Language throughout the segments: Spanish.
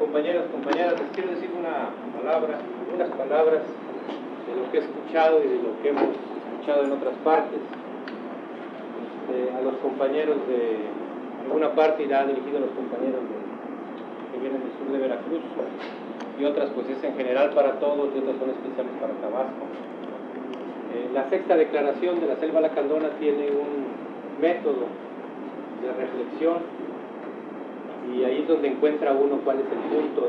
compañeros, compañeras, les quiero decir unas palabras de lo que he escuchado y de lo que hemos escuchado en otras partes. A los compañeros de una parte irá dirigido a los compañeros que vienen del sur de Veracruz, y otras pues es en general para todos, y otras son especiales para Tabasco. La sexta declaración de la Selva Lacandona tiene un método de reflexión, y ahí es donde encuentra uno cuál es el punto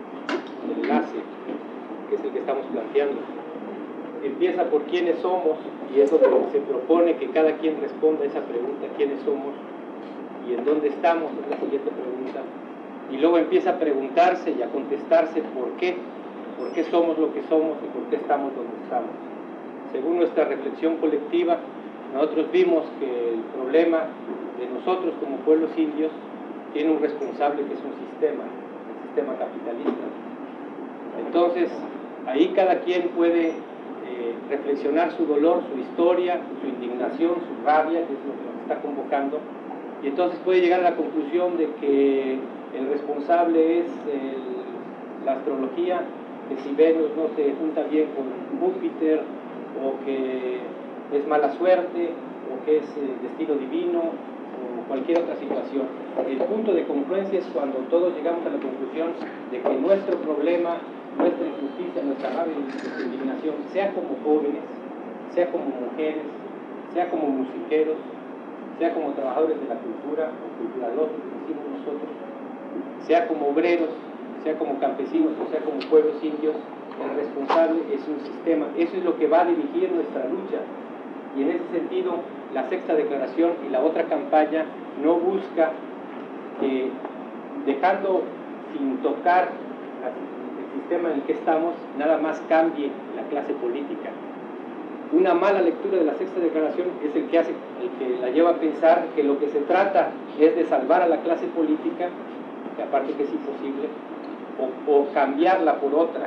de enlace, que es el que estamos planteando. Empieza por quiénes somos, y es donde se propone que cada quien responda a esa pregunta: ¿quiénes somos y en dónde estamos? Es la siguiente pregunta. Y luego empieza a preguntarse y a contestarse por qué somos lo que somos y por qué estamos donde estamos. Según nuestra reflexión colectiva, nosotros vimos que el problema de nosotros como pueblos indios tiene un responsable, que es un sistema, el sistema capitalista. Entonces, ahí cada quien puede reflexionar su dolor, su historia, su indignación, su rabia, que es lo que nos está convocando, y entonces puede llegar a la conclusión de que el responsable es la astrología, que si Venus no se junta bien con Júpiter, o que es mala suerte, o que es destino divino, o cualquier otra situación. El punto de confluencia es cuando todos llegamos a la conclusión de que nuestro problema, nuestra injusticia, nuestra rabia y nuestra indignación, sea como jóvenes, sea como mujeres, sea como musiqueros, sea como trabajadores de la cultura, o culturalosos, que decimos nosotros, sea como obreros, sea como campesinos, o sea como pueblos indios, el responsable es un sistema. Eso es lo que va a dirigir nuestra lucha. Y en ese sentido, la sexta declaración y la otra campaña no busca que, dejando sin tocar el sistema en el que estamos, nada más cambie la clase política. Una mala lectura de la sexta declaración es el que la lleva a pensar que lo que se trata es de salvar a la clase política, que aparte que es imposible, o cambiarla por otra.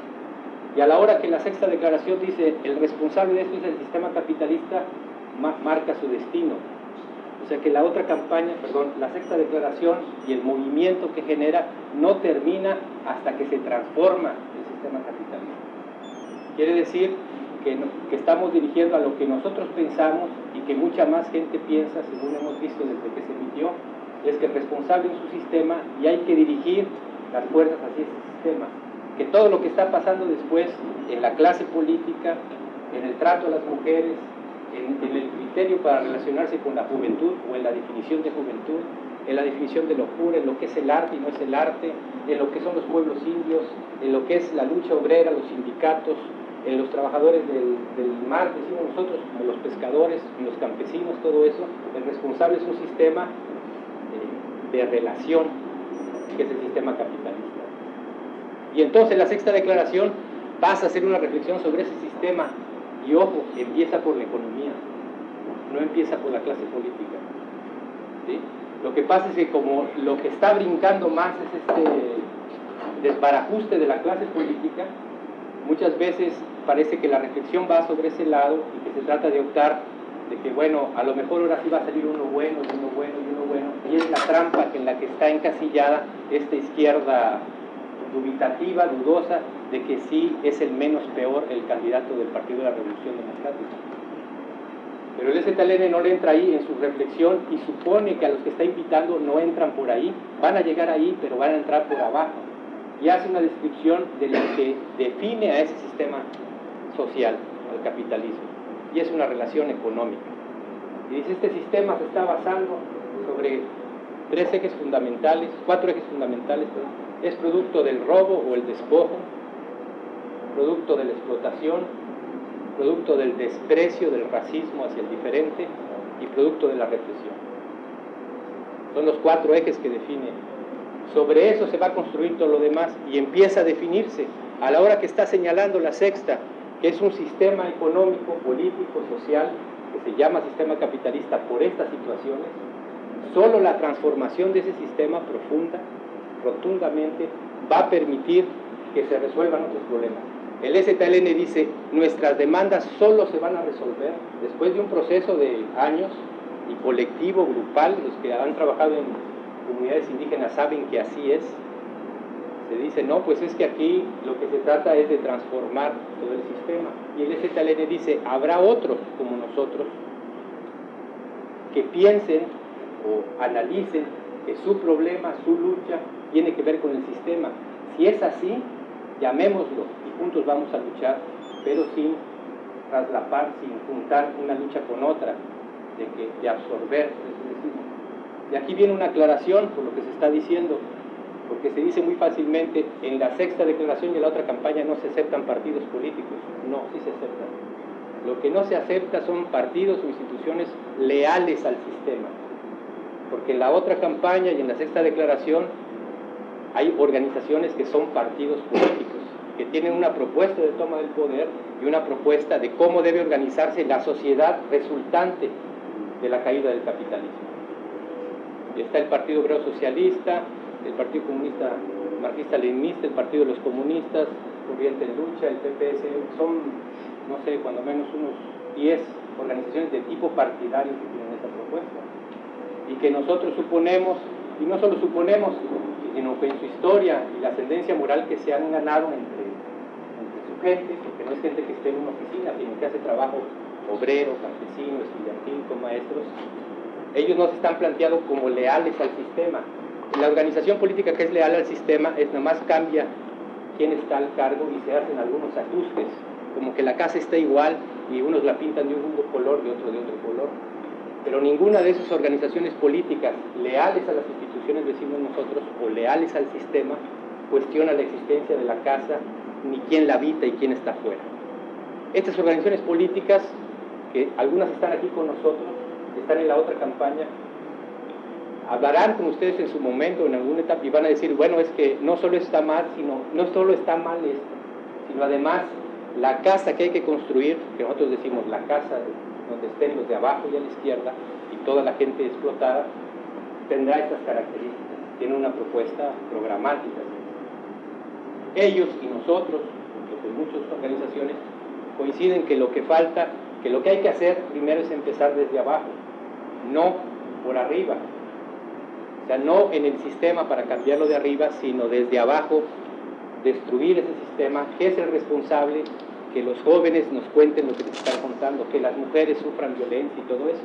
Y a la hora que la sexta declaración dice el responsable de esto es el sistema capitalista, marca su destino. O sea que la otra campaña, la sexta declaración y el movimiento que genera no termina hasta que se transforma el sistema capitalista. Quiere decir que estamos dirigiendo a lo que nosotros pensamos y que mucha más gente piensa, según hemos visto desde que se emitió, es que el responsable es su sistema y hay que dirigir las fuerzas hacia ese sistema. Que todo lo que está pasando después en la clase política, en el trato a las mujeres, en el criterio para relacionarse con la juventud o en la definición de juventud, en la definición de locura, en lo que es el arte y no es el arte, en lo que son los pueblos indios, en lo que es la lucha obrera, los sindicatos, en los trabajadores del mar, decimos nosotros, como los pescadores, los campesinos, todo eso, el responsable es un sistema de relación, que es el sistema capitalista. Y entonces la sexta declaración pasa a ser una reflexión sobre ese sistema, y ojo, empieza por la economía, no empieza por la clase política, ¿sí? Lo que pasa es que como lo que está brincando más es este desbarajuste de la clase política, muchas veces parece que la reflexión va sobre ese lado y que se trata de optar de que, bueno, a lo mejor ahora sí va a salir uno bueno, y uno bueno, y uno bueno, y es la trampa en la que está encasillada esta izquierda dubitativa, dudosa, de que sí es el menos peor el candidato del Partido de la Revolución Democrática. Pero el STLN no le entra ahí en su reflexión y supone que a los que está invitando no entran por ahí, van a llegar ahí, pero van a entrar por abajo. Y hace una descripción de lo que define a ese sistema social, al capitalismo, y es una relación económica. Y dice, este sistema se está basando sobre cuatro ejes fundamentales, es producto del robo o el despojo, producto de la explotación, producto del desprecio, del racismo hacia el diferente y producto de la represión. Son los cuatro ejes que define. Sobre eso se va a construir todo lo demás y empieza a definirse a la hora que está señalando la sexta, que es un sistema económico, político, social, que se llama sistema capitalista por estas situaciones. Solo la transformación de ese sistema profunda, rotundamente, va a permitir que se resuelvan otros problemas. El STLN dice, nuestras demandas solo se van a resolver después de un proceso de años y colectivo, grupal. Los que han trabajado en comunidades indígenas saben que así es. se dice, no, pues es que aquí lo que se trata es de transformar todo el sistema. Y el EZLN dice, habrá otros como nosotros que piensen o analicen que su problema, su lucha, tiene que ver con el sistema. Si es así, llamémoslo y juntos vamos a luchar, pero sin traslapar, sin juntar una lucha con otra, de absorber. Y aquí viene una aclaración por lo que se está diciendo, porque se dice muy fácilmente, en la sexta declaración y en la otra campaña no se aceptan partidos políticos. No, sí se aceptan. Lo que no se acepta son partidos o instituciones leales al sistema, porque en la otra campaña y en la sexta declaración hay organizaciones que son partidos políticos, que tienen una propuesta de toma del poder y una propuesta de cómo debe organizarse la sociedad resultante de la caída del capitalismo. Y está el Partido Obrero Socialista, el Partido Comunista Marxista-Leninista, el Partido de los Comunistas, Corriente en Lucha, el PPS, son, no sé, cuando menos unos 10 organizaciones de tipo partidario que tienen esa propuesta. Y que nosotros suponemos, y no solo suponemos, sino que en su historia y la ascendencia moral que se han ganado entre su gente, porque no es gente que esté en una oficina, sino que hace trabajo obrero, campesino, estudiantil, con maestros, ellos no se están planteando como leales al sistema. La organización política que es leal al sistema es nomás cambia quién está al cargo y se hacen algunos ajustes, como que la casa está igual y unos la pintan de un color y otro de otro color. Pero ninguna de esas organizaciones políticas leales a las instituciones, decimos nosotros, o leales al sistema, cuestiona la existencia de la casa, ni quién la habita y quién está afuera. Estas organizaciones políticas, que algunas están aquí con nosotros, están en la otra campaña, hablarán con ustedes en su momento, en alguna etapa, y van a decir, bueno, es que no solo está mal, no solo está mal esto, sino además la casa que hay que construir, que nosotros decimos la casa donde estén los de abajo y a la izquierda, y toda la gente explotada, tendrá estas características, tiene una propuesta programática. Ellos y nosotros, junto con muchas organizaciones, coinciden que lo que falta, que lo que hay que hacer primero es empezar desde abajo, no por arriba. O sea, no en el sistema para cambiarlo de arriba, sino desde abajo, destruir ese sistema, que es el responsable, que los jóvenes nos cuenten lo que les están contando, que las mujeres sufran violencia y todo eso.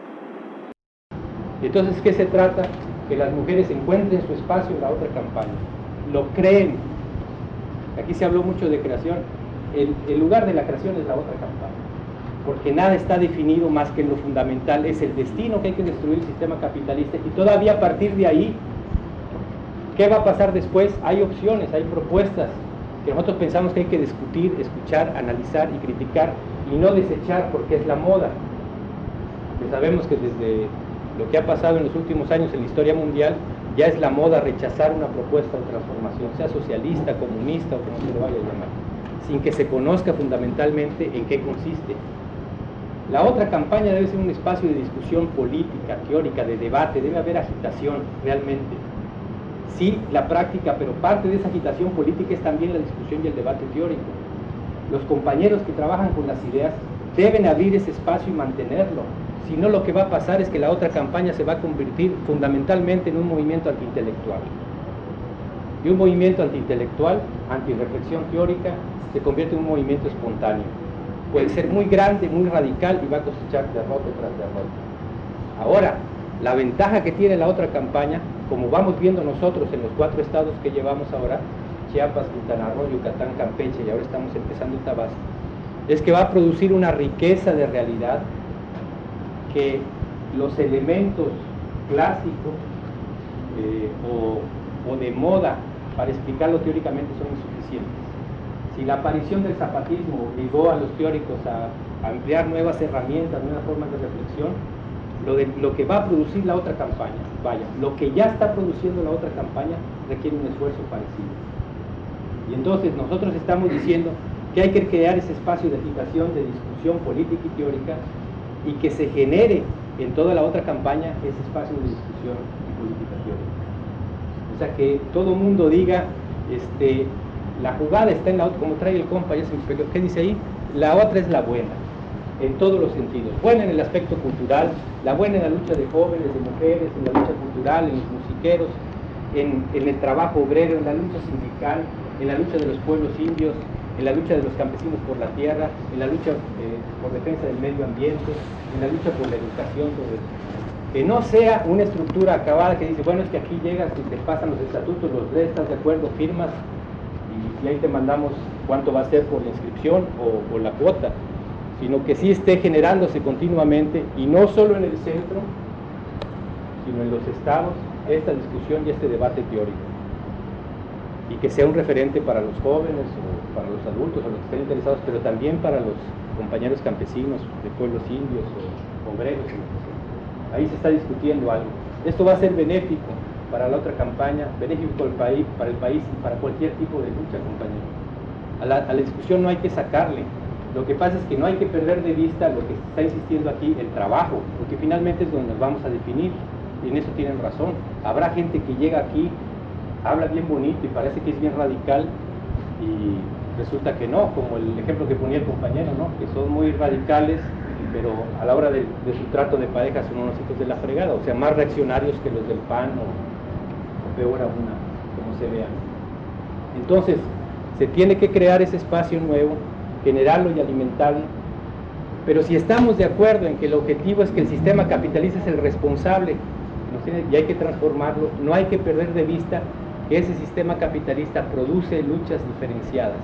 Entonces, ¿qué se trata? Que las mujeres encuentren su espacio en la otra campaña, lo creen. Aquí se habló mucho de creación. El lugar de la creación es la otra campaña, porque nada está definido más que en lo fundamental, es el destino que hay que destruir el sistema capitalista, y todavía a partir de ahí, ¿qué va a pasar después? Hay opciones, hay propuestas que nosotros pensamos que hay que discutir, escuchar, analizar y criticar, y no desechar porque es la moda. Que sabemos que desde lo que ha pasado en los últimos años en la historia mundial, ya es la moda rechazar una propuesta de transformación, sea socialista, comunista o como se le vaya a llamar, sin que se conozca fundamentalmente en qué consiste. La otra campaña debe ser un espacio de discusión política, teórica, de debate, debe haber agitación realmente. Sí, la práctica, pero parte de esa agitación política es también la discusión y el debate teórico. Los compañeros que trabajan con las ideas deben abrir ese espacio y mantenerlo. Si no, lo que va a pasar es que la otra campaña se va a convertir fundamentalmente en un movimiento antiintelectual. Y un movimiento antiintelectual, antirreflexión teórica, se convierte en un movimiento espontáneo. Puede ser muy grande, muy radical y va a cosechar derrota tras derrota. Ahora, la ventaja que tiene la otra campaña, como vamos viendo nosotros en los 4 estados que llevamos ahora, Chiapas, Quintana Roo, Yucatán, Campeche, y ahora estamos empezando en Tabasco, es que va a producir una riqueza de realidad que los elementos clásicos o de moda para explicarlo teóricamente son insuficientes. Si la aparición del zapatismo obligó a los teóricos a emplear nuevas herramientas, nuevas formas de reflexión, lo que va a producir la otra campaña, lo que ya está produciendo la otra campaña requiere un esfuerzo parecido. Y entonces nosotros estamos diciendo que hay que crear ese espacio de agitación, de discusión política y teórica, y que se genere en toda la otra campaña ese espacio de discusión y política teórica. O sea, que todo mundo diga, la jugada está en la otra, como trae el compa, ya se me explicó, ¿qué dice ahí? La otra es la buena, en todos los sentidos. Buena en el aspecto cultural, la buena en la lucha de jóvenes, de mujeres, en la lucha cultural, en los musiqueros, en el trabajo obrero, en la lucha sindical, en la lucha de los pueblos indios, en la lucha de los campesinos por la tierra, en la lucha por defensa del medio ambiente, en la lucha por la educación, sobre eso. Que no sea una estructura acabada que dice, bueno, es que aquí llegas y te pasan los estatutos, los lees, estás de acuerdo, firmas, y ahí te mandamos cuánto va a ser por la inscripción o la cuota, sino que sí esté generándose continuamente, y no solo en el centro, sino en los estados, esta discusión y este debate teórico. Y que sea un referente para los jóvenes, o para los adultos, o los que estén interesados, pero también para los compañeros campesinos de pueblos indios o obreros. Ahí se está discutiendo algo. Esto va a ser benéfico para la otra campaña, benéfico para el país y para cualquier tipo de lucha, compañero. A la discusión no hay que sacarle. Lo que pasa es que no hay que perder de vista lo que está insistiendo aquí, el trabajo, porque finalmente es donde nos vamos a definir, y en eso tienen razón. Habrá gente que llega aquí, habla bien bonito y parece que es bien radical, y resulta que no, como el ejemplo que ponía el compañero, ¿no? Que son muy radicales, pero a la hora de su trato de pareja son unos hijos de la fregada, o sea, más reaccionarios que los del PAN, o peor aún, como se vean. Entonces, se tiene que crear ese espacio nuevo, generarlo y alimentarlo, pero si estamos de acuerdo en que el objetivo es que el sistema capitalista es el responsable, ¿no? Y hay que transformarlo, no hay que perder de vista que ese sistema capitalista produce luchas diferenciadas.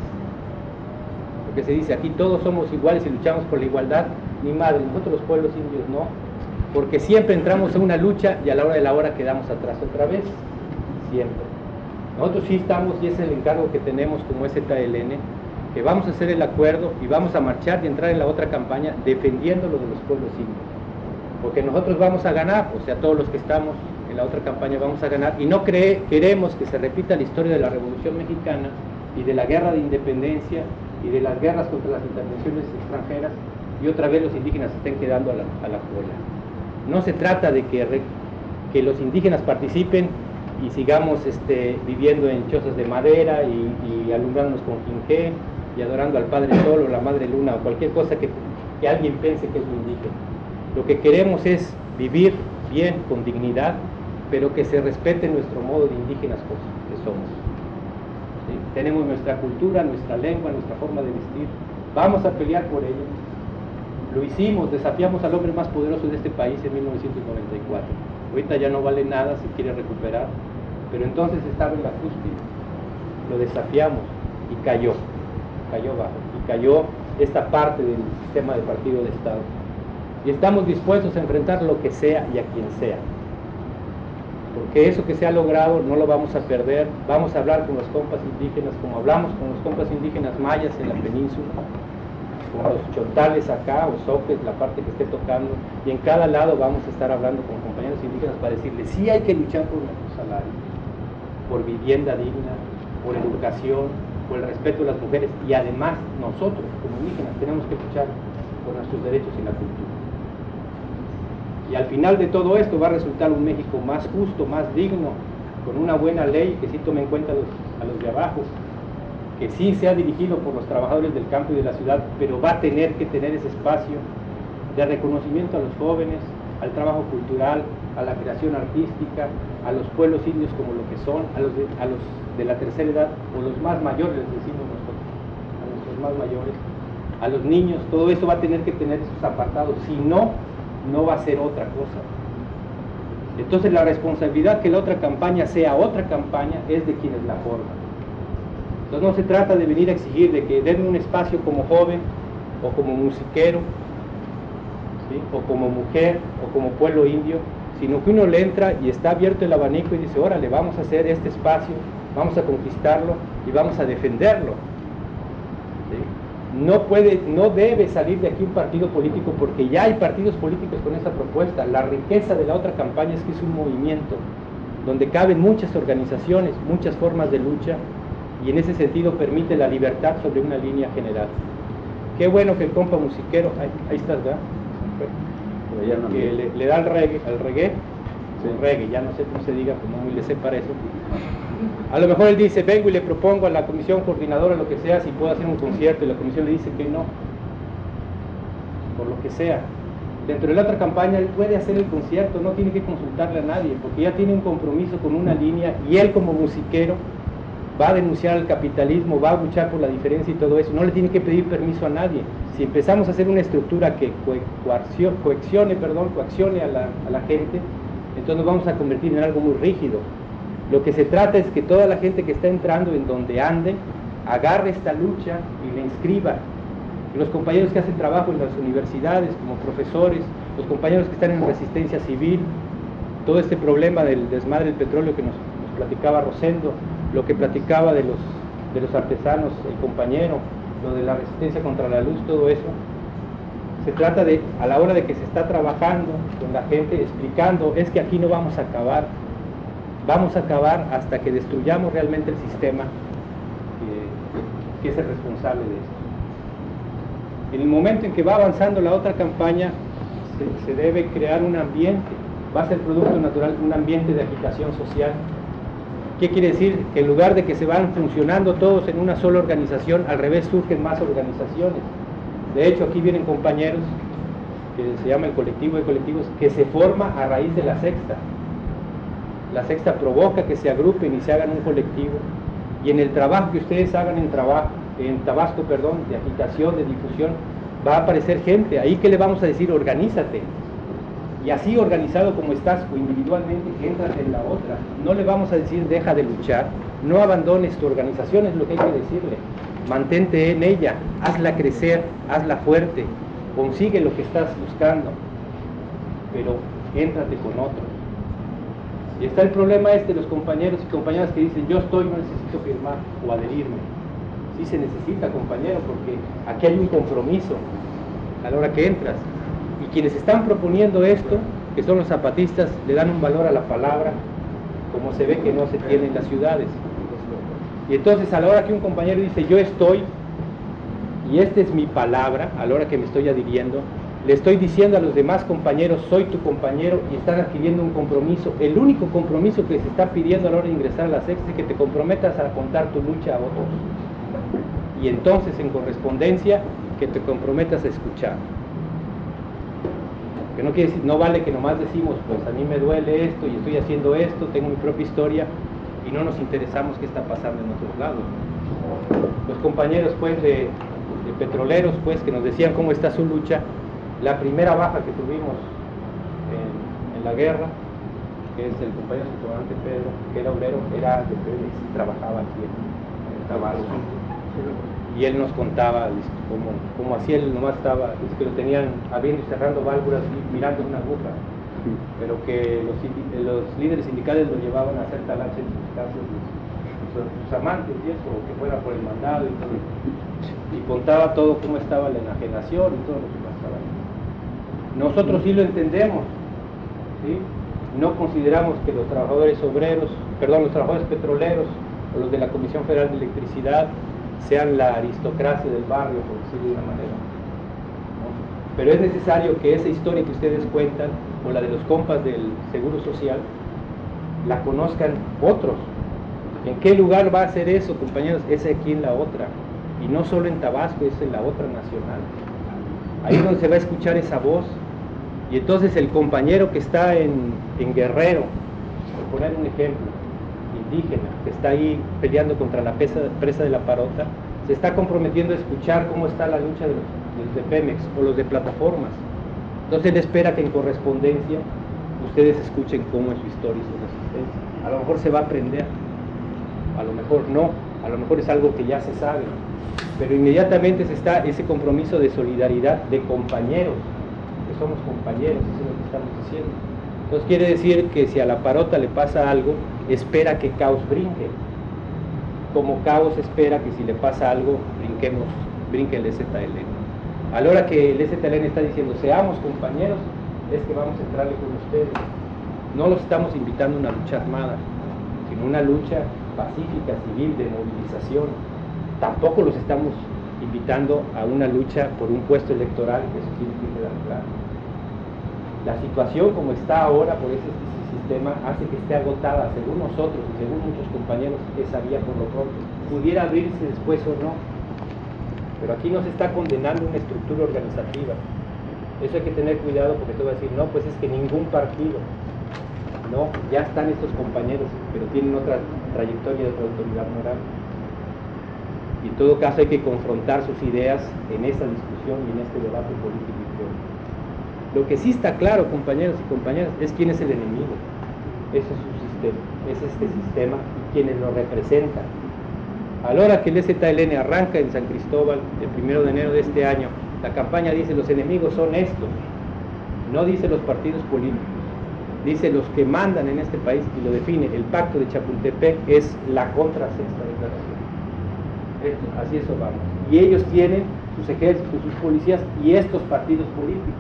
Porque se dice, aquí todos somos iguales y luchamos por la igualdad, ni madre, nosotros los pueblos indios no, porque siempre entramos en una lucha y a la hora de la hora quedamos atrás otra vez, siempre. Nosotros sí estamos, y es el encargo que tenemos como ZLN, que vamos a hacer el acuerdo y vamos a marchar y entrar en la otra campaña defendiendo lo de los pueblos indios, porque nosotros vamos a ganar, o sea, todos los que estamos en la otra campaña vamos a ganar, y no queremos que se repita la historia de la Revolución Mexicana y de la guerra de independencia y de las guerras contra las intervenciones extranjeras, y otra vez los indígenas estén quedando a la cola. No se trata de que los indígenas participen y sigamos viviendo en chozas de madera y alumbrándonos con quinqué y adorando al Padre Sol o la Madre Luna o cualquier cosa que alguien piense que es lo indígena. Lo que queremos es vivir bien, con dignidad, pero que se respete nuestro modo de indígenas que somos. ¿Sí? Tenemos nuestra cultura, nuestra lengua, nuestra forma de vestir. Vamos a pelear por ello. Lo hicimos, desafiamos al hombre más poderoso de este país en 1994. Ahorita ya no vale nada, se quiere recuperar, pero entonces estaba en la cúspide. Lo desafiamos y cayó bajo, y cayó esta parte del sistema de partido de Estado. Y estamos dispuestos a enfrentar lo que sea y a quien sea, porque eso que se ha logrado no lo vamos a perder. Vamos a hablar con los compas indígenas como hablamos con los compas indígenas mayas en la península, con los chontales acá, o soques, la parte que esté tocando, y en cada lado vamos a estar hablando con compañeros indígenas para decirles, sí hay que luchar por nuestros salarios, por vivienda digna, por educación, por el respeto de las mujeres, y además nosotros como indígenas tenemos que luchar por nuestros derechos y la cultura. Y al final de todo esto va a resultar un México más justo, más digno, con una buena ley que sí tome en cuenta a los de abajo, que sí sea dirigido por los trabajadores del campo y de la ciudad, pero va a tener que tener ese espacio de reconocimiento a los jóvenes, al trabajo cultural, a la creación artística, a los pueblos indios como lo que son, a los de la tercera edad, o los más mayores, les decimos nosotros, a nuestros más mayores, a los niños. Todo eso va a tener que tener esos apartados, si no, no va a ser otra cosa. Entonces la responsabilidad que la otra campaña sea otra campaña es de quienes la forman. Entonces no se trata de venir a exigir de que denme un espacio como joven, o como musiquero, ¿sí? O como mujer, o como pueblo indio, sino que uno le entra y está abierto el abanico y dice, órale, vamos a hacer este espacio, vamos a conquistarlo y vamos a defenderlo. ¿Sí? No debe salir de aquí un partido político, porque ya hay partidos políticos con esa propuesta. La riqueza de la otra campaña es que es un movimiento donde caben muchas organizaciones, muchas formas de lucha, y en ese sentido permite la libertad sobre una línea general. Qué bueno que el compa musiquero, ahí estás, ¿verdad? Que le da al reggae, sí. Reggae, ya no sé cómo se diga, como muy le sé para eso. A lo mejor él dice, vengo y le propongo a la comisión coordinadora, lo que sea, si puedo hacer un concierto, y la comisión le dice que no, por lo que sea. dentro de la otra campaña él puede hacer el concierto, no tiene que consultarle a nadie, porque ya tiene un compromiso con una línea, y él como musiquero va a denunciar al capitalismo, va a luchar por la diferencia y todo eso, no le tiene que pedir permiso a nadie. Si empezamos a hacer una estructura que coaccione a la gente, entonces nos vamos a convertir en algo muy rígido. Lo que se trata es que toda la gente que está entrando en donde ande, agarre esta lucha y la inscriba. Los compañeros que hacen trabajo en las universidades como profesores, los compañeros que están en resistencia civil, todo este problema del desmadre del petróleo que nos platicaba Rosendo, lo que platicaba de los artesanos, el compañero, lo de la resistencia contra la luz, todo eso, se trata de, a la hora de que se está trabajando con la gente, explicando, es que aquí no vamos a acabar hasta que destruyamos realmente el sistema que es el responsable de esto. En el momento en que va avanzando la otra campaña, se debe crear un ambiente, va a ser producto natural, un ambiente de agitación social. ¿Qué quiere decir? Que en lugar de que se van funcionando todos en una sola organización, al revés surgen más organizaciones. De hecho, aquí vienen compañeros, que se llama el colectivo de colectivos, que se forma a raíz de la sexta. La sexta provoca que se agrupen y se hagan un colectivo, y en el trabajo que ustedes hagan en Tabasco, de agitación, de difusión, va a aparecer gente. Ahí que le vamos a decir, organízate, y así organizado como estás o individualmente, entras en la otra. No le vamos a decir deja de luchar, no abandones tu organización, es lo que hay que decirle. Mantente en ella, hazla crecer, hazla fuerte, consigue lo que estás buscando, pero éntrate con otros. Y está el problema los compañeros y compañeras que dicen, yo estoy, no necesito firmar o adherirme. Sí se necesita, compañero, porque aquí hay un compromiso a la hora que entras. Y quienes están proponiendo esto, que son los zapatistas, le dan un valor a la palabra, como se ve que no se tiene en las ciudades. Y entonces a la hora que un compañero dice, yo estoy, y esta es mi palabra, a la hora que me estoy adhiriendo, le estoy diciendo a los demás compañeros, soy tu compañero, y están adquiriendo un compromiso. El único compromiso que se está pidiendo a la hora de ingresar a la sexta es que te comprometas a contar tu lucha a otros. Y entonces, en correspondencia, que te comprometas a escuchar. Que no quiere decir, no vale que nomás decimos, pues a mí me duele esto y estoy haciendo esto, tengo mi propia historia, y no nos interesamos qué está pasando en otros lados. Los compañeros, pues, de petroleros, pues, que nos decían cómo está su lucha. La primera baja que tuvimos en la guerra, que es el compañero comandante Pedro, que era obrero, era de Pemex, trabajaba aquí en Tabasco. Y él nos contaba cómo así él nomás estaba, es que lo tenían abriendo y cerrando válvulas y mirando una aguja, pero que los líderes sindicales lo llevaban a hacer talache en sus casas, sus amantes y eso, que fuera por el mandado y todo. Y contaba todo cómo estaba la enajenación y todo lo que pasaba ahí. Nosotros sí lo entendemos, ¿sí? No consideramos que los trabajadores los trabajadores petroleros o los de la Comisión Federal de Electricidad sean la aristocracia del barrio, por decirlo de una manera, ¿no? Pero es necesario que esa historia que ustedes cuentan, o la de los compas del Seguro Social, la conozcan otros. ¿En qué lugar va a ser eso, compañeros? Es aquí en la otra, y no solo en Tabasco, es en la otra nacional. Ahí es donde se va a escuchar esa voz. Y entonces el compañero que está en Guerrero, por poner un ejemplo, indígena, que está ahí peleando contra la presa de la Parota, se está comprometiendo a escuchar cómo está la lucha de los de Pemex o los de plataformas. Entonces él espera que en correspondencia ustedes escuchen cómo es su historia y su resistencia. A lo mejor se va a aprender, a lo mejor no, a lo mejor es algo que ya se sabe, pero inmediatamente se está ese compromiso de solidaridad de compañeros, que somos compañeros, eso es lo que estamos diciendo. Entonces quiere decir que si a la Parota le pasa algo, espera que Caos brinque, como Caos espera que si le pasa algo, brinque el STLN. A la hora que el STLN está diciendo, seamos compañeros, es que vamos a entrarle con ustedes. No los estamos invitando a una lucha armada, sino una lucha pacífica, civil, de movilización. Tampoco los estamos invitando a una lucha por un puesto electoral, que eso tiene que quedar claro. La situación como está ahora por ese sistema hace que esté agotada, según nosotros y según muchos compañeros, esa vía por lo pronto. Pudiera abrirse después o no, pero aquí no se está condenando una estructura organizativa, Eso hay que tener cuidado, porque te voy a decir, no, pues es que ningún partido, no, ya están estos compañeros, pero tienen otra trayectoria de otra autoridad moral. Y en todo caso hay que confrontar sus ideas en esta discusión y en este debate político y teórico. Lo que sí está claro, compañeros y compañeras, es quién es el enemigo. Ese es su sistema, es este sistema y quienes lo representan. A la hora que el EZLN arranca en San Cristóbal, el 1 de enero de este año, la campaña dice los enemigos son estos, no dice los partidos políticos, dice los que mandan en este país, y lo define, el pacto de Chapultepec es la contrasexta declaración. Así eso vamos. Y ellos tienen sus ejércitos, sus policías y estos partidos políticos.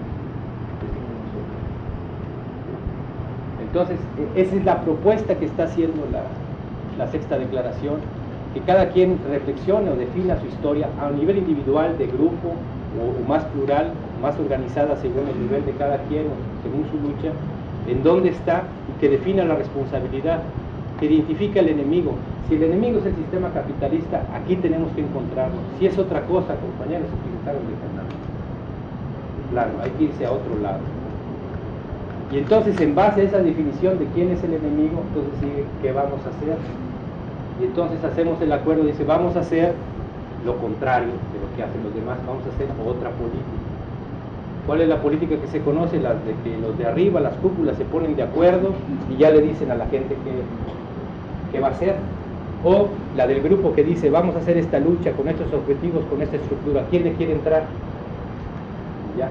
Entonces, esa es la propuesta que está haciendo la sexta declaración, que cada quien reflexione o defina su historia a nivel individual, de grupo, o más plural, más organizada según el nivel de cada quien, o según su lucha, en dónde está, y que defina la responsabilidad, que identifica el enemigo. Si el enemigo es el sistema capitalista, aquí tenemos que encontrarlo. Si es otra cosa, compañeros, utilizaron el canal. Claro, hay que irse a otro lado. Y entonces, en base a esa definición de quién es el enemigo, entonces sigue, ¿qué vamos a hacer? Y entonces hacemos el acuerdo, dice, vamos a hacer lo contrario de lo que hacen los demás, vamos a hacer otra política. ¿Cuál es la política que se conoce? La de que los de arriba, las cúpulas, se ponen de acuerdo y ya le dicen a la gente qué va a hacer. O la del grupo que dice, vamos a hacer esta lucha con estos objetivos, con esta estructura, ¿quién le quiere entrar? Ya.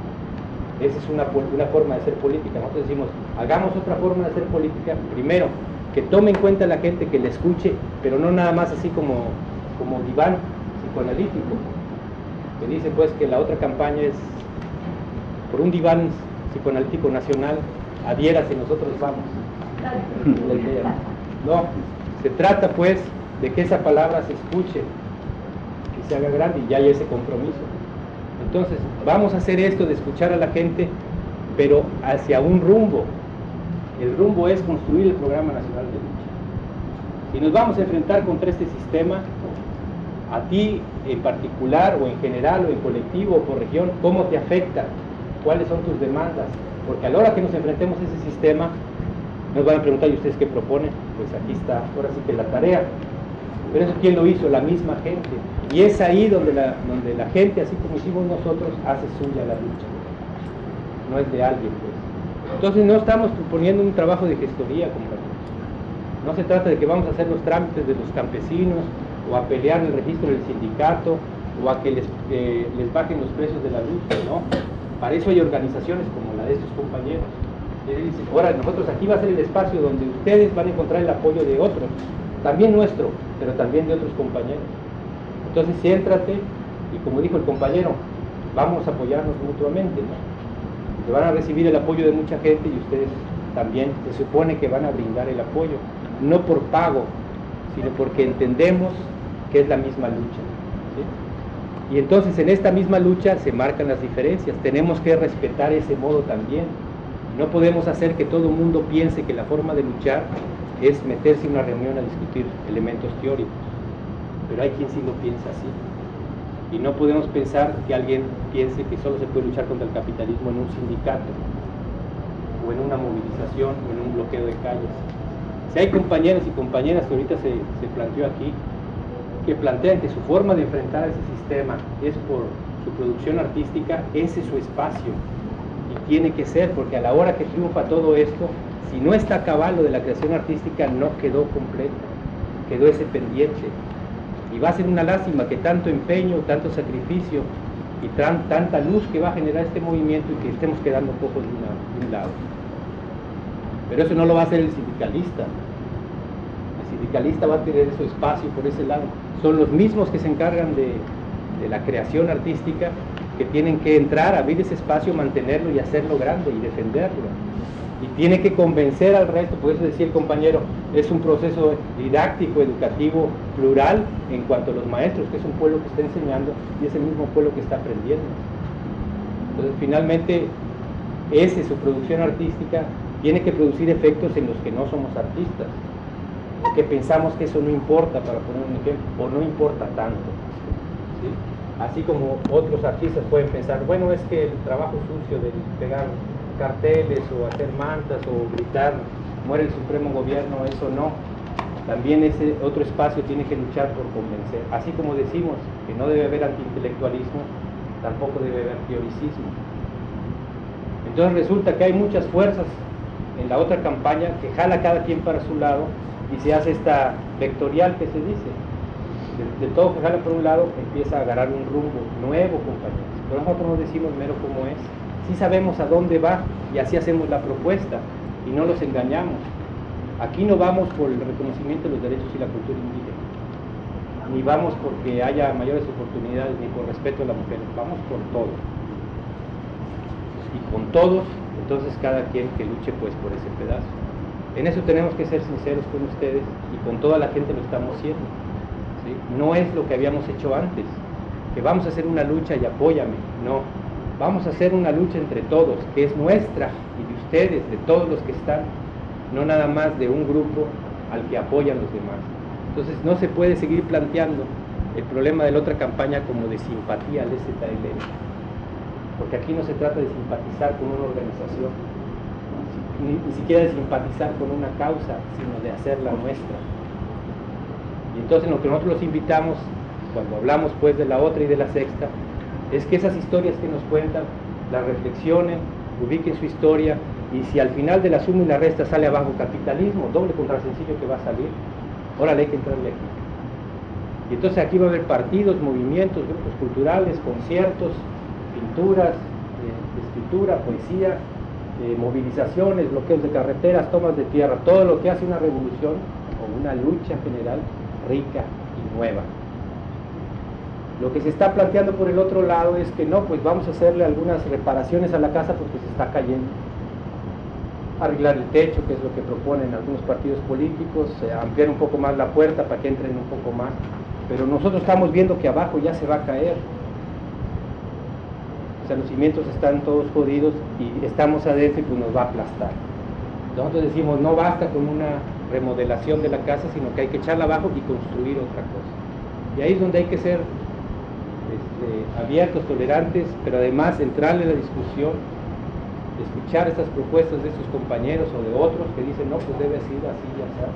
Esa es una forma de hacer política. Nosotros decimos, hagamos otra forma de hacer política. Primero, que tome en cuenta a la gente, que le escuche, pero no nada más así como diván psicoanalítico, que dice pues que la otra campaña es por un diván psicoanalítico nacional, adhiérase, nosotros vamos. La idea. No, se trata pues de que esa palabra se escuche, que se haga grande, y ya hay ese compromiso. Entonces, vamos a hacer esto de escuchar a la gente, pero hacia un rumbo. El rumbo es construir el Programa Nacional de Lucha. Si nos vamos a enfrentar contra este sistema, a ti en particular, o en general, o en colectivo, o por región, ¿cómo te afecta? ¿Cuáles son tus demandas? Porque a la hora que nos enfrentemos a ese sistema, nos van a preguntar, ¿y ustedes qué proponen? Pues aquí está, ahora sí que la tarea. Pero eso, ¿quién lo hizo? La misma gente. Y es ahí donde la gente, así como hicimos nosotros, hace suya la lucha. No es de alguien, pues. Entonces no estamos proponiendo un trabajo de gestoría, compañeros. No se trata de que vamos a hacer los trámites de los campesinos, o a pelear el registro del sindicato, o a que les bajen los precios de la luz, ¿no? Para eso hay organizaciones como la de estos compañeros. Y dicen, ahora nosotros aquí va a ser el espacio donde ustedes van a encontrar el apoyo de otros, también nuestro, pero también de otros compañeros. Entonces siéntrate, y como dijo el compañero, vamos a apoyarnos mutuamente, ¿no? Se van a recibir el apoyo de mucha gente, y ustedes también se supone que van a brindar el apoyo, no por pago, sino porque entendemos que es la misma lucha, ¿sí? Y entonces en esta misma lucha se marcan las diferencias, tenemos que respetar ese modo también. No podemos hacer que todo el mundo piense que la forma de luchar es meterse en una reunión a discutir elementos teóricos, pero hay quien sí lo piensa así. Y no podemos pensar que alguien piense que solo se puede luchar contra el capitalismo en un sindicato, o en una movilización, o en un bloqueo de calles. Si hay compañeros y compañeras que ahorita se planteó aquí, que plantean que su forma de enfrentar a ese sistema es por su producción artística, ese es su espacio, y tiene que ser, porque a la hora que triunfa todo esto, si no está cabal lo de la creación artística, no quedó completa, quedó ese pendiente. Y va a ser una lástima que tanto empeño, tanto sacrificio y tanta luz que va a generar este movimiento, y que estemos quedando pocos de un lado. Pero eso no lo va a hacer el sindicalista. El sindicalista va a tener su espacio por ese lado. Son los mismos que se encargan de la creación artística, que tienen que entrar, abrir ese espacio, mantenerlo y hacerlo grande y defenderlo. Y tiene que convencer al resto. Por eso decía el compañero, es un proceso didáctico, educativo, plural, en cuanto a los maestros, que es un pueblo que está enseñando y es el mismo pueblo que está aprendiendo. Entonces, finalmente, su producción artística tiene que producir efectos en los que no somos artistas, que pensamos que eso no importa, para poner un ejemplo, o no importa tanto, ¿sí? Así como otros artistas pueden pensar, bueno, es que el trabajo sucio de pegar carteles o hacer mantas o gritar, muere el supremo gobierno, eso no. También ese otro espacio tiene que luchar por convencer. Así como decimos que no debe haber antiintelectualismo, tampoco debe haber teoricismo. Entonces resulta que hay muchas fuerzas en la otra campaña que jala cada quien para su lado y se hace esta vectorial que se dice. De todo que jala por un lado empieza a agarrar un rumbo nuevo, compañeros. Pero nosotros no decimos mero cómo es. Sí sabemos a dónde va y así hacemos la propuesta y no los engañamos. Aquí no vamos por el reconocimiento de los derechos y la cultura indígena, ni vamos porque haya mayores oportunidades, ni por respeto a la mujer, vamos por todos. Y con todos, entonces cada quien que luche pues por ese pedazo. En eso tenemos que ser sinceros con ustedes y con toda la gente lo estamos haciendo, ¿sí? No es lo que habíamos hecho antes, que vamos a hacer una lucha y apóyame, no. Vamos a hacer una lucha entre todos, que es nuestra y de ustedes, de todos los que están, no nada más de un grupo al que apoyan los demás. Entonces no se puede seguir planteando el problema de la otra campaña como de simpatía al ZLN, porque aquí no se trata de simpatizar con una organización, ni siquiera de simpatizar con una causa, sino de hacerla nuestra. Y entonces lo que nosotros los invitamos, cuando hablamos pues de la otra y de la sexta, es que esas historias que nos cuentan, las reflexionen, ubiquen su historia, y si al final de la suma y la resta sale abajo capitalismo, doble contra sencillo que va a salir, órale, hay que entrarle aquí. Y entonces aquí va a haber partidos, movimientos, grupos culturales, conciertos, pinturas, escritura, poesía, movilizaciones, bloqueos de carreteras, tomas de tierra, todo lo que hace una revolución o una lucha general rica y nueva. Lo que se está planteando por el otro lado es que no, pues vamos a hacerle algunas reparaciones a la casa porque se está cayendo. Arreglar el techo, que es lo que proponen algunos partidos políticos, ampliar un poco más la puerta para que entren un poco más. Pero nosotros estamos viendo que abajo ya se va a caer. O sea, los cimientos están todos jodidos y estamos adentro y pues nos va a aplastar. Nosotros decimos, no basta con una remodelación de la casa, sino que hay que echarla abajo y construir otra cosa. Y ahí es donde hay que ser abiertos, tolerantes, pero además entrarle a la discusión, escuchar estas propuestas de estos compañeros o de otros que dicen, no, pues debe ser así, ya está.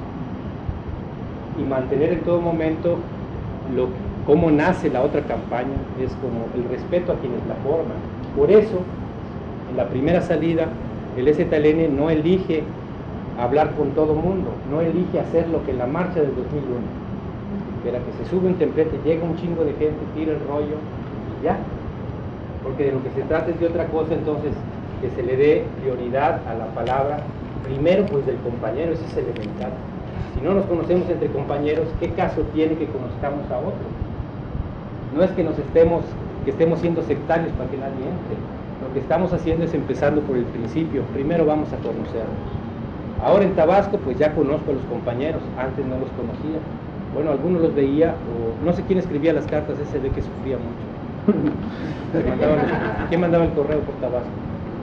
Y mantener en todo momento cómo nace la otra campaña, es como el respeto a quienes la forman. Por eso, en la primera salida, el ZLN no elige hablar con todo mundo, no elige hacer lo que en la marcha del 2001, que era que se sube un templete, llega un chingo de gente, tira el rollo y ya. Porque de lo que se trata es de otra cosa, entonces, que se le dé prioridad a la palabra, primero pues del compañero, ese es elemental. Si no nos conocemos entre compañeros, ¿qué caso tiene que conozcamos a otro? No es que estemos siendo sectarios para que nadie entre. Lo que estamos haciendo es empezando por el principio. Primero vamos a conocernos. Ahora en Tabasco pues ya conozco a los compañeros, antes no los conocía. Bueno, algunos los veía, o no sé quién escribía las cartas, ese ve que sufría mucho. ¿Quién mandaba el correo por Tabasco?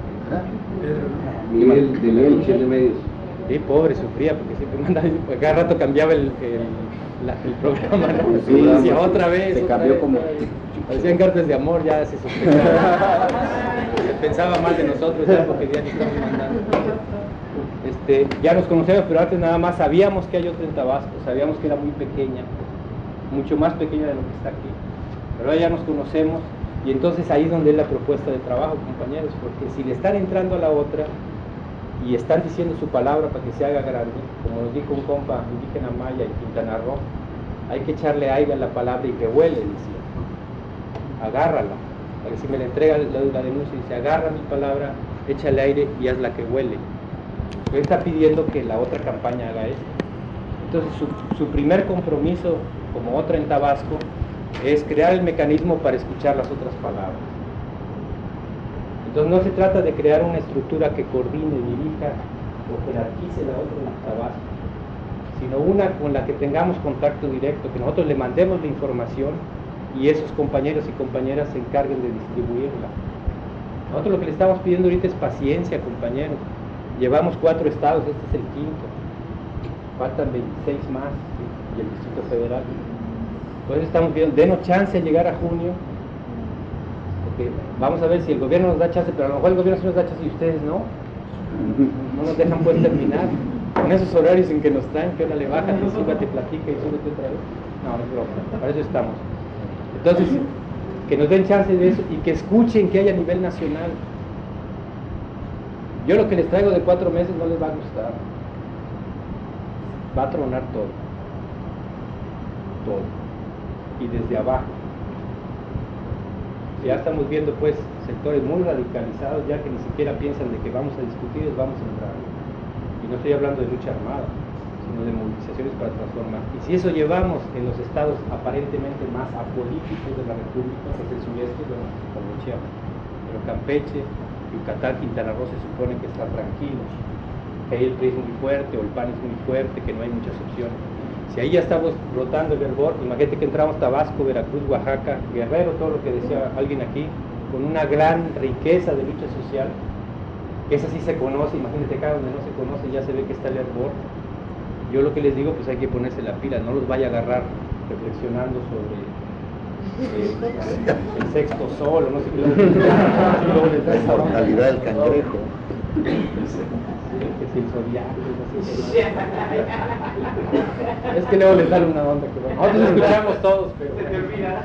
Miguel de Medios. Sí, pobre, sufría, porque siempre mandaba, cada rato cambiaba el programa, ¿no? Sí, decía otra vez. Se cambió como. Parecían cartas de amor, ya se sospechaba. Se pensaba mal de nosotros, ya porque ya nos estamos mandando. Ya nos conocemos, pero antes nada más sabíamos que hay otra en Tabasco, sabíamos que era muy pequeña, mucho más pequeña de lo que está aquí. Pero ahora ya nos conocemos y entonces ahí es donde es la propuesta de trabajo, compañeros, porque si le están entrando a la otra y están diciendo su palabra para que se haga grande, como nos dijo un compa indígena maya en Quintana Roo, hay que echarle aire a la palabra y que huele, decía. Agárrala, para que si me le entrega la denuncia y dice, agarra mi palabra, échale aire y hazla que huele. Él está pidiendo que la otra campaña haga esto. Entonces su primer compromiso como otra en Tabasco es crear el mecanismo para escuchar las otras palabras. Entonces no se trata de crear una estructura que coordine, dirija o jerarquice la otra en Tabasco, sino una con la que tengamos contacto directo, que nosotros le mandemos la información y esos compañeros y compañeras se encarguen de distribuirla. Nosotros lo que le estamos pidiendo ahorita es paciencia, compañeros. Llevamos 4 estados, este es el 5º, faltan 26 más y el Distrito Federal. Por eso estamos viendo, denos chance de llegar a junio, porque vamos a ver si el gobierno nos da chance, pero a lo mejor el gobierno sí nos da chance y ustedes no nos dejan poder terminar. Con esos horarios en que nos traen, que ahora le bajan, y súbate, platica y súbete otra vez. No, es broma, para eso estamos. Entonces, que nos den chance de eso y que escuchen que hay a nivel nacional. Yo lo que les traigo de 4 meses no les va a gustar. Va a tronar todo. Todo. Y desde abajo. Ya estamos viendo pues sectores muy radicalizados ya que ni siquiera piensan de que vamos a discutir, vamos a entrar. Y no estoy hablando de lucha armada, sino de movilizaciones para transformar. Y si eso llevamos en los estados aparentemente más apolíticos de la República, que es el sureste, bueno, como Chiapas, pero Campeche, Yucatán, Quintana Roo se supone que está tranquilo, que ahí el PRI es muy fuerte o el PAN es muy fuerte, que no hay muchas opciones. Si ahí ya estamos rotando el hervor, imagínate que entramos Tabasco, Veracruz, Oaxaca, Guerrero, todo lo que decía alguien aquí, con una gran riqueza de lucha social. Esa sí se conoce, imagínate acá donde no se conoce ya se ve que está el hervor. Yo lo que les digo, pues hay que ponerse la pila, no los vaya a agarrar reflexionando sobre el sexto sol o no sé qué. La mortalidad del cangrejo. Que si el zodiaco, no sé qué. Es que luego les da una onda que nosotros escuchamos todos, pero se te olvida.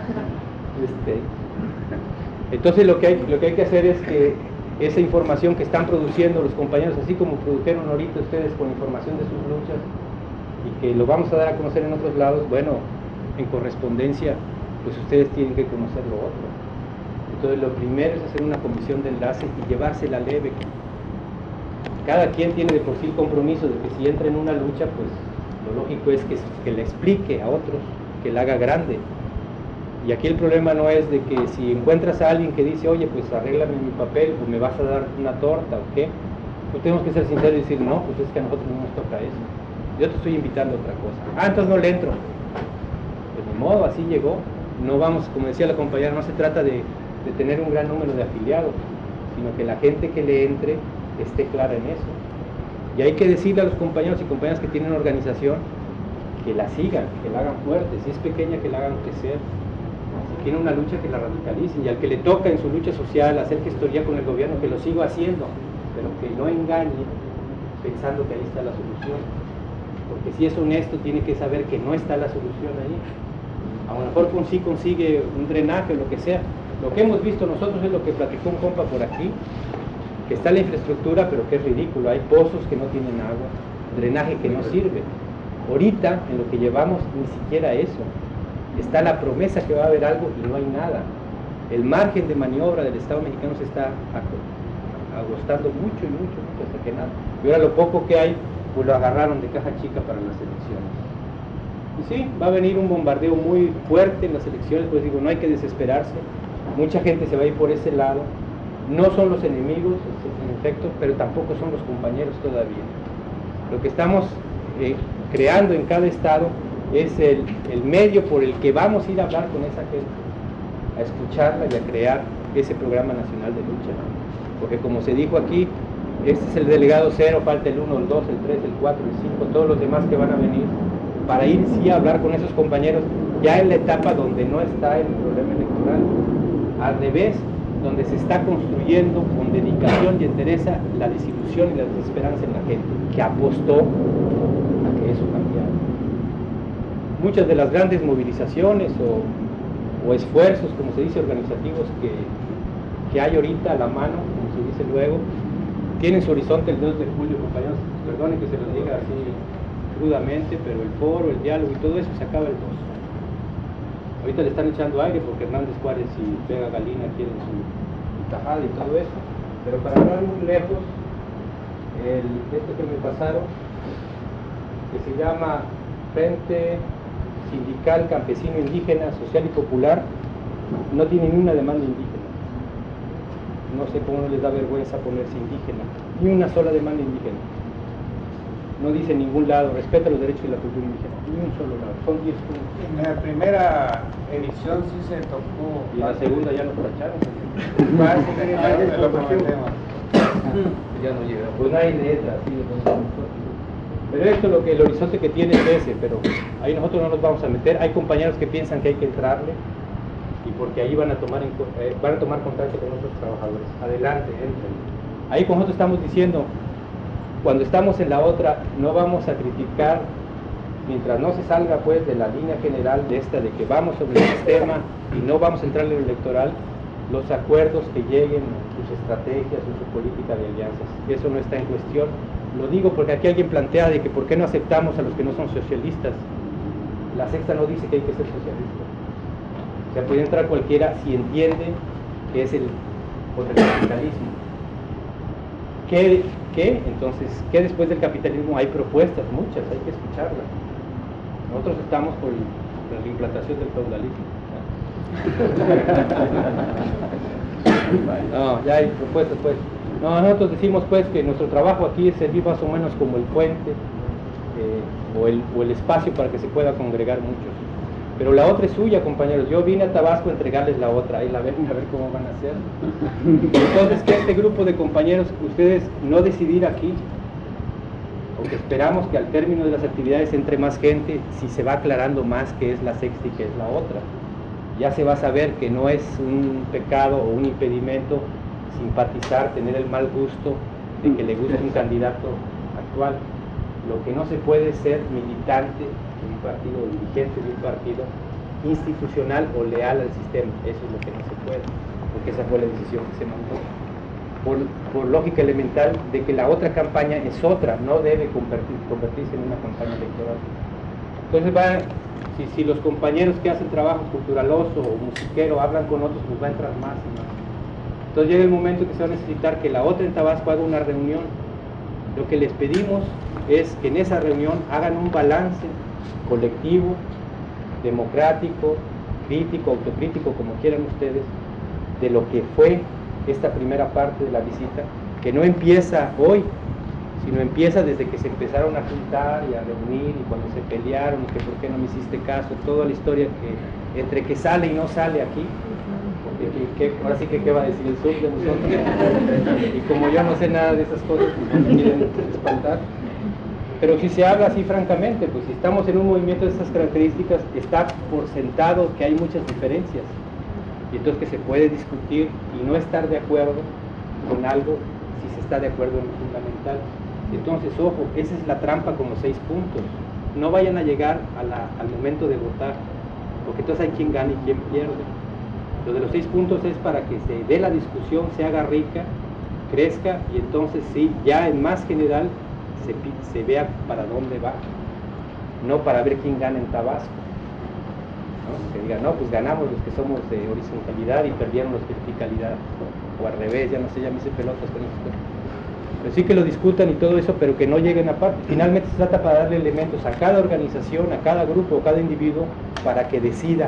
Entonces lo que hay que hacer es que esa información que están produciendo los compañeros, así como produjeron ahorita ustedes con información de sus luchas, y que lo vamos a dar a conocer en otros lados, bueno, en correspondencia, pues ustedes tienen que conocer lo otro. Entonces lo primero es hacer una comisión de enlace y llevársela leve. Cada quien tiene de por sí el compromiso de que si entra en una lucha, pues lo lógico es que le explique a otros, que la haga grande. Y aquí el problema no es de que si encuentras a alguien que dice, oye, pues arréglame mi papel, o me vas a dar una torta, o qué, pues tenemos que ser sinceros y decir, no, pues es que a nosotros no nos toca eso. Yo te estoy invitando a otra cosa. Ah, entonces no le entro. Pues ni modo, así llegó. No vamos, como decía la compañera, no se trata de tener un gran número de afiliados, sino que la gente que le entre esté clara en eso. Y hay que decirle a los compañeros y compañeras que tienen organización que la sigan, que la hagan fuerte. Si es pequeña, que la hagan crecer. Si tiene una lucha, que la radicalicen. Y al que le toca en su lucha social hacer gestoría con el gobierno, que lo siga haciendo, pero que no engañe pensando que ahí está la solución. Porque si es honesto, tiene que saber que no está la solución ahí. A lo mejor sí consigue un drenaje o lo que sea. Lo que hemos visto nosotros es lo que platicó un compa por aquí, que está la infraestructura, pero que es ridículo. Hay pozos que no tienen agua, drenaje que no sirve. Ahorita, en lo que llevamos, ni siquiera eso. Está la promesa que va a haber algo y no hay nada. El margen de maniobra del Estado mexicano se está agostando mucho, hasta que nada. Y ahora lo poco que hay, pues lo agarraron de caja chica para las elecciones. Y sí, va a venir un bombardeo muy fuerte en las elecciones, pues digo, no hay que desesperarse. Mucha gente se va a ir por ese lado. No son los enemigos, en efecto, pero tampoco son los compañeros todavía. Lo que estamos creando en cada estado es el medio por el que vamos a ir a hablar con esa gente, a escucharla y a crear ese programa nacional de lucha. Porque como se dijo aquí, este es el delegado 0, falta el 1, el 2, el 3, el 4, el 5, todos los demás que van a venir, para ir sí a hablar con esos compañeros ya en la etapa donde no está el problema electoral, al revés, donde se está construyendo con dedicación y entereza la desilusión y la desesperanza en la gente, que apostó a que eso cambiara. Muchas de las grandes movilizaciones o esfuerzos, como se dice, organizativos que hay ahorita a la mano, como se dice luego, tienen su horizonte el 2 de julio, compañeros, perdonen que se los diga así crudamente, pero el foro, el diálogo y todo eso se acaba el 2. Ahorita le están echando aire porque Hernández Juárez y Vega Galina quieren su tajada y todo eso, pero para hablar muy lejos, esto que me pasaron, que se llama Frente Sindical Campesino Indígena Social y Popular, no tiene ni una demanda indígena. No sé cómo no les da vergüenza ponerse indígena, ni una sola demanda indígena. No dice en ningún lado, respeta los derechos y la cultura indígena, ni un solo lado, son 10 puntos. En la primera edición sí se tocó. Y en la segunda ya lo tacharon. Ya no llega. Pues no hay letra, así de Pero esto lo que el horizonte que tiene es ese, pero ahí nosotros no nos vamos a meter. Hay compañeros que piensan que hay que entrarle y porque ahí van a tomar contacto con otros trabajadores. Adelante, entren. Ahí como nosotros estamos diciendo, cuando estamos en la otra, no vamos a criticar, mientras no se salga pues de la línea general de esta, de que vamos sobre el sistema y no vamos a entrar en lo electoral, los acuerdos que lleguen, sus estrategias, su política de alianzas, eso no está en cuestión. Lo digo porque aquí alguien plantea de que por qué no aceptamos a los que no son socialistas. La sexta no dice que hay que ser socialista. O sea, puede entrar cualquiera si entiende que es contra el capitalismo. Entonces, ¿qué después del capitalismo? Hay propuestas, muchas, hay que escucharlas. Nosotros estamos por la implantación del feudalismo. No, ya hay propuestas pues. No, nosotros decimos pues que nuestro trabajo aquí es servir más o menos como el puente o el espacio para que se pueda congregar muchos. Pero la otra es suya, compañeros. Yo vine a Tabasco a entregarles la otra, ahí la ven, a ver cómo van a hacer. Entonces, que este grupo de compañeros, ustedes no decidir aquí, aunque esperamos que al término de las actividades entre más gente, si se va aclarando más qué es la sexta y qué es la otra. Ya se va a saber que no es un pecado o un impedimento simpatizar, tener el mal gusto de que le guste un candidato actual. Lo que no se puede es ser militante de un partido o dirigente de un partido institucional o leal al sistema. Eso es lo que no se puede, porque esa fue la decisión que se mandó. Por lógica elemental de que la otra campaña es otra, no debe convertirse en una campaña electoral. Entonces si los compañeros que hacen trabajo culturaloso o musiquero hablan con otros, pues va a entrar más y más. Entonces llega el momento que se va a necesitar que la otra en Tabasco haga una reunión. Lo que les pedimos es que en esa reunión hagan un balance colectivo, democrático, crítico, autocrítico, como quieran ustedes, de lo que fue esta primera parte de la visita, que no empieza hoy, sino empieza desde que se empezaron a juntar y a reunir y cuando se pelearon y que por qué no me hiciste caso, toda la historia que entre que sale y no sale aquí, porque ahora sí que qué va a decir el sur de nosotros, y como yo no sé nada de esas cosas, pues me quieren espantar. Pero si se habla así francamente, pues si estamos en un movimiento de estas características, está por sentado que hay muchas diferencias, y entonces que se puede discutir y no estar de acuerdo con algo si se está de acuerdo en lo fundamental. Entonces, ojo, esa es la trampa como 6 puntos. No vayan a llegar al momento de votar, porque entonces hay quien gana y quien pierde. Lo de los 6 puntos es para que se dé la discusión, se haga rica, crezca, y entonces sí, ya en más general se vea para dónde va, no para ver quién gana en Tabasco, ¿no? Que digan, no, pues ganamos los que somos de horizontalidad y perdieron los de verticalidad, o al revés, ya no sé, ya me hice pelotas con esto. Pero sí que lo discutan y todo eso, pero que no lleguen a parte. Finalmente se trata para darle elementos a cada organización, a cada grupo, a cada individuo, para que decida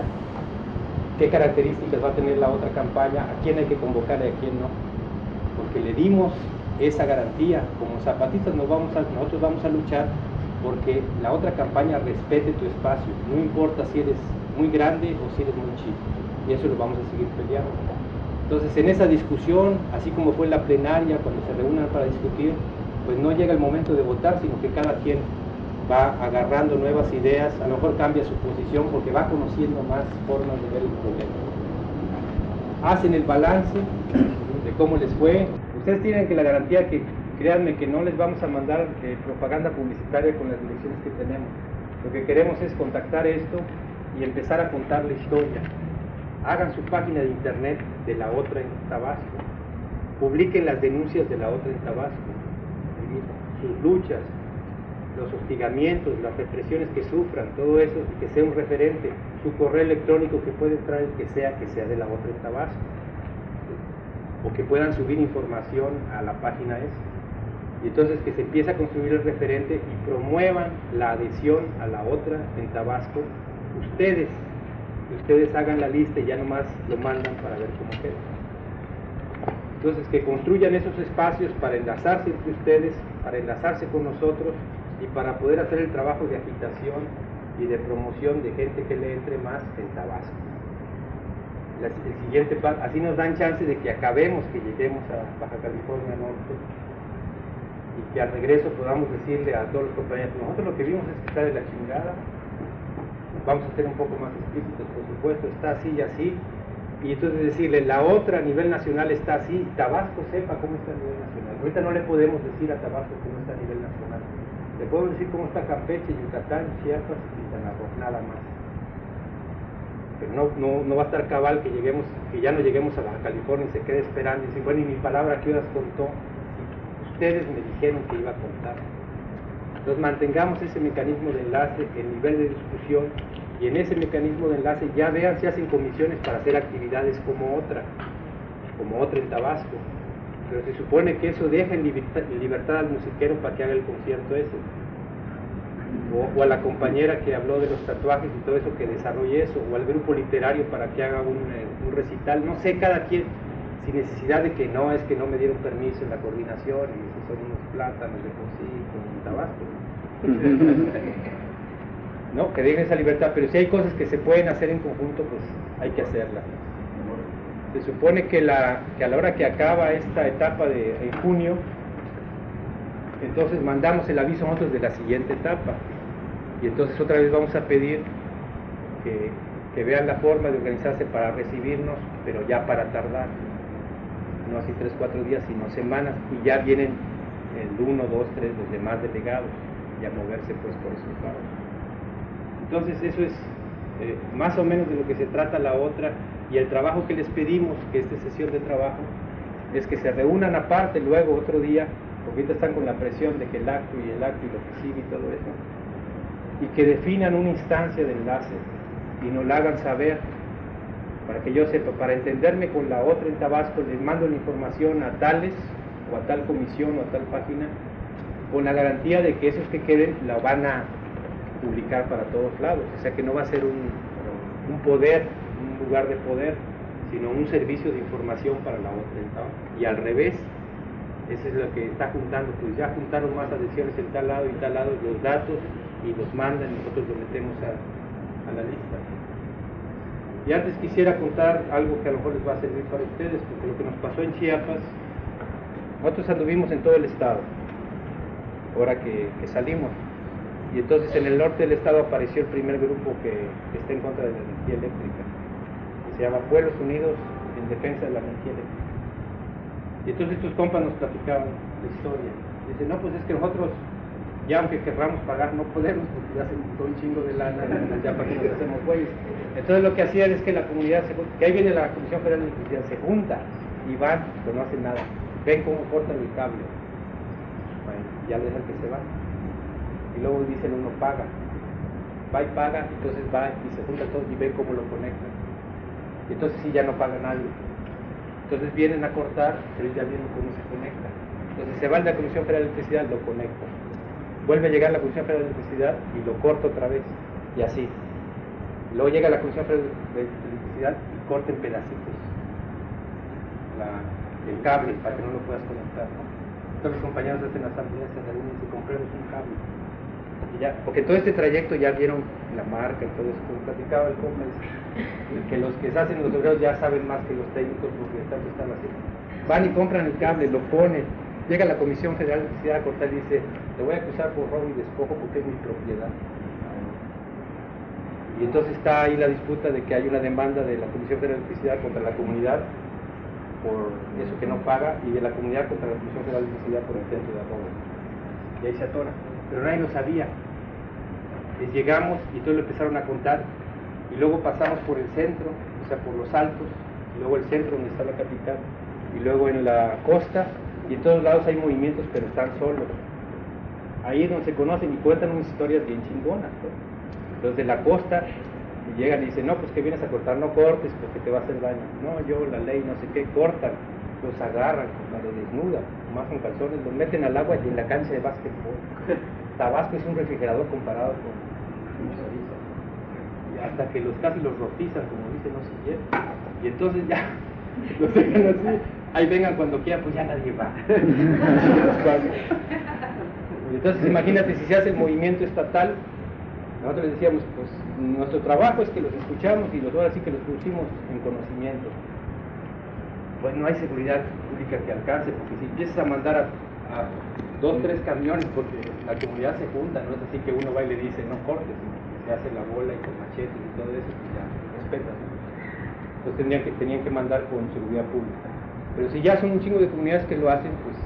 qué características va a tener la otra campaña, a quién hay que convocar y a quién no. Porque le dimos esa garantía. Como zapatistas nosotros vamos a luchar porque la otra campaña respete tu espacio, no importa si eres muy grande o si eres muy chico, y eso lo vamos a seguir peleando. Entonces, en esa discusión, así como fue en la plenaria, cuando se reúnan para discutir, pues no llega el momento de votar, sino que cada quien va agarrando nuevas ideas, a lo mejor cambia su posición porque va conociendo más formas de ver el problema. Hacen el balance de cómo les fue. Ustedes tienen que la garantía que, créanme, que no les vamos a mandar propaganda publicitaria con las direcciones que tenemos. Lo que queremos es contactar esto y empezar a contar la historia. Hagan su página de internet de la otra en Tabasco, publiquen las denuncias de la otra en Tabasco, sus luchas, los hostigamientos, las represiones que sufran, todo eso, y que sea un referente, su correo electrónico que puede entrar el que sea de la otra en Tabasco, o que puedan subir información a la página esa. Y entonces que se empiece a construir el referente y promuevan la adhesión a la otra en Tabasco, ustedes hagan la lista y ya nomás lo mandan para ver cómo queda. Entonces que construyan esos espacios para enlazarse entre ustedes, para enlazarse con nosotros y para poder hacer el trabajo de agitación y de promoción de gente que le entre más en Tabasco. El siguiente paso, así nos dan chance de que acabemos, que lleguemos a Baja California Norte y que al regreso podamos decirle a todos los compañeros, nosotros lo que vimos es que está de la chingada, vamos a ser un poco más explícitos, por supuesto, está así y así, y entonces decirle, la otra a nivel nacional está así, Tabasco sepa cómo está a nivel nacional. Ahorita no le podemos decir a Tabasco cómo está a nivel nacional, le podemos decir cómo está Campeche, Yucatán, Chiapas y Quintana Roo, nada más. Pero no va a estar cabal que ya no lleguemos a Baja California y se quede esperando y dice, bueno, y mi palabra que horas contó, ustedes me dijeron que iba a contar. Entonces mantengamos ese mecanismo de enlace, el nivel de discusión, y en ese mecanismo de enlace ya vean si hacen comisiones para hacer actividades como otra en Tabasco. Pero se supone que eso deja en libertad al musiquero para que haga el concierto ese. O a la compañera que habló de los tatuajes y todo eso, que desarrolle eso, o al grupo literario para que haga un recital, no sé, cada quien, sin necesidad de que no, es que no me dieron permiso en la coordinación, y esos son unos plátanos de por sí con Tabasco. No, que dejen esa libertad, pero si hay cosas que se pueden hacer en conjunto, pues hay que hacerlas. Se supone que a la hora que acaba esta etapa en junio, entonces mandamos el aviso nosotros de la siguiente etapa, y entonces otra vez vamos a pedir que vean la forma de organizarse para recibirnos, pero ya para tardar, no así 3 o 4 días, sino semanas, y ya vienen el 1, 2, 3, los demás delegados, y a moverse pues por esos lados. Entonces eso es más o menos de lo que se trata la otra, y el trabajo que les pedimos, que esta sesión de trabajo, es que se reúnan aparte luego otro día, porque ahorita están con la presión de que el acto y lo que sigue y todo eso, y que definan una instancia de enlace y nos la hagan saber, para que yo sepa, para entenderme con la otra en Tabasco, les mando la información a tales, o a tal comisión, o a tal página, con la garantía de que esos que queden la van a publicar para todos lados, o sea que no va a ser un poder, un lugar de poder, sino un servicio de información para la otra en Tabasco, y al revés. Eso es lo que está juntando, pues ya juntaron más adhesiones en tal lado y tal lado, los datos, y los mandan y nosotros lo metemos a la lista. Y antes quisiera contar algo que a lo mejor les va a servir para ustedes, porque lo que nos pasó en Chiapas, nosotros anduvimos en todo el estado, ahora que salimos, y entonces en el norte del estado apareció el primer grupo que está en contra de la energía eléctrica, que se llama Pueblos Unidos en Defensa de la Energía Eléctrica. Y entonces estos compas nos platicaban la historia. Dicen, no, pues es que nosotros, ya aunque querramos pagar, no podemos, porque ya se juntó un chingo de lana, ya para que nos hacemos güeyes. Entonces lo que hacían es que la comunidad, que ahí viene la Comisión Federal de Electricidad, se junta y van, pero no hacen nada. Ven cómo cortan el cable. Bueno, ya lo dejan que se van. Y luego dicen, uno paga. Va y paga, entonces va y se junta todos y ven cómo lo conectan. Y entonces sí, ya no paga nadie. Entonces vienen a cortar, pero ya vienen cómo se conecta. Entonces se va a la Comisión Federal de Electricidad, lo conecta. Vuelve a llegar la Comisión Federal de Electricidad y lo corta otra vez. Y así. Luego llega la Comisión Federal de Electricidad y corta en pedacitos el cable para que no lo puedas conectar, ¿no? Entonces los compañeros hacen asambleas, se reúnen y compramos un cable. Y ya, porque todo este trayecto ya vieron la marca y todo eso, como platicaba el compa, que los que se hacen los obreros ya saben más que los técnicos porque tanto están haciendo. Van y compran el cable, lo ponen, llega la Comisión Federal de Electricidad a cortar y dice, te voy a acusar por robo y despojo porque es mi propiedad. Y entonces está ahí la disputa de que hay una demanda de la Comisión Federal de Electricidad contra la comunidad por eso que no paga, y de la comunidad contra la Comisión Federal de Electricidad por intento de robo. Y ahí se atora, pero nadie lo sabía. Les llegamos y todos lo empezaron a contar, y luego pasamos por el centro, o sea, por los altos, y luego el centro donde está la capital, y luego en la costa, y en todos lados hay movimientos, pero están solos. Ahí es donde se conocen y cuentan unas historias bien chingonas, ¿no? Los de la costa y llegan y dicen, no, pues que vienes a cortar, no cortes porque te va a hacer daño. No, yo, la ley, no sé qué, cortan, los agarran, los desnudan, más con calzones, los meten al agua y en la cancha de básquetbol. Tabasco es un refrigerador comparado con un chorizo. Y hasta que casi los rostizan, como dicen, no sé quién. Y entonces ya, los dejan así, ahí vengan cuando quieran, pues ya nadie va. Entonces imagínate si se hace el movimiento estatal. Nosotros les decíamos, pues nuestro trabajo es que los escuchamos y ahora sí que los pusimos en conocimiento. Pues no hay seguridad pública que alcance, porque si empiezas a mandar a 2, 3 camiones, porque la comunidad se junta, no es así que uno va y le dice no cortes, sino que se hace la bola y con machetes y todo eso, pues ya respetan, ¿no? Entonces tenían que mandar con seguridad pública. Pero si ya son un chingo de comunidades que lo hacen, pues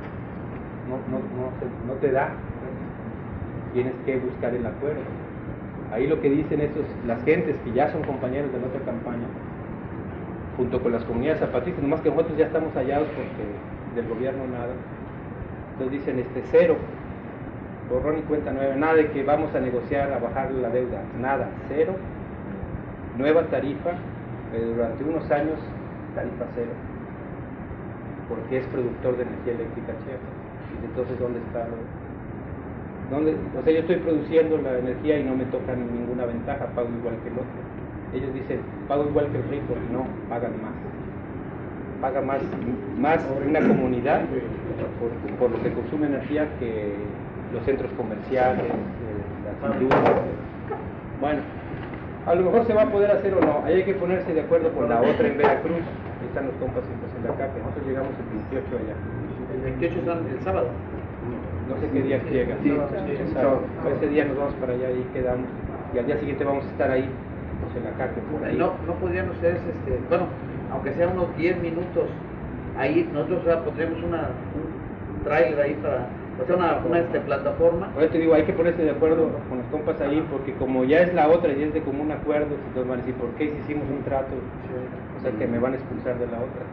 no te da, tienes que buscar el acuerdo. Ahí lo que dicen las gentes que ya son compañeros de la otra campaña, junto con las comunidades zapatistas, nomás que nosotros ya estamos hallados porque del gobierno nada. Entonces dicen 0, borrón y cuenta nueva, nada de que vamos a negociar a bajar la deuda, nada, 0, nueva tarifa, durante unos años tarifa 0, porque es productor de energía eléctrica Chiapas. Y entonces ¿dónde está o sea, yo estoy produciendo la energía y no me toca ninguna ventaja, pago igual que el otro. Ellos dicen, pago igual que el rico, no, pagan más. Paga más una comunidad por lo que consume energía que los centros comerciales, las industrias. Bueno, a lo mejor se va a poder hacer o no, ahí hay que ponerse de acuerdo con la otra en Veracruz. Ahí están los compas siempre en acá, que nosotros llegamos el 28 allá. El 28 es el sábado. No sé qué día llega. Sí, ese día nos vamos para allá y quedamos. Y al día siguiente vamos a estar ahí, pues, en la cárcel por ahí. No podrían ustedes, bueno, aunque sea unos 10 minutos, ahí nosotros pondremos un trailer ahí para hacer una plataforma. Ahora te digo, hay que ponerse de acuerdo con los compas ahí, porque como ya es la otra y es de común acuerdo, entonces van a decir, ¿por qué si hicimos un trato? O sea, que me van a expulsar de la otra.